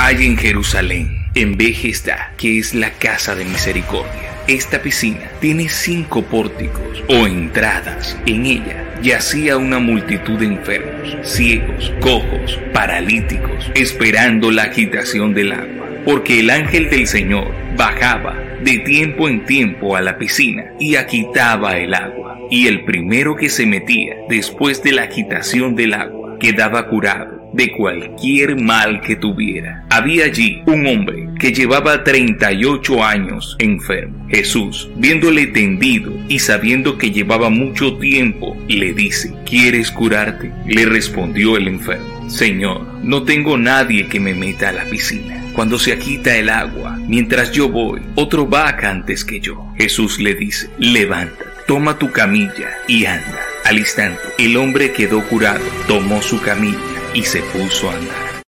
Hay en Jerusalén, en Bethesda, que es la casa de misericordia. Esta piscina tiene 5 pórticos o entradas. En ella yacía una multitud de enfermos, ciegos, cojos, paralíticos, esperando la agitación del agua, porque el ángel del Señor bajaba de tiempo en tiempo a la piscina y agitaba el agua. Y el primero que se metía después de la agitación del agua quedaba curado de cualquier mal que tuviera. Había allí un hombre que llevaba 38 años enfermo. Jesús, viéndole tendido y sabiendo que llevaba mucho tiempo, le dice: ¿quieres curarte? Le respondió el enfermo: Señor, no tengo nadie que me meta a la piscina. Cuando se agita el agua, mientras yo voy, otro baja antes que yo. Jesús le dice: levántate, toma tu camilla y anda. Al instante, el hombre quedó curado, tomó su camilla y se puso a andar.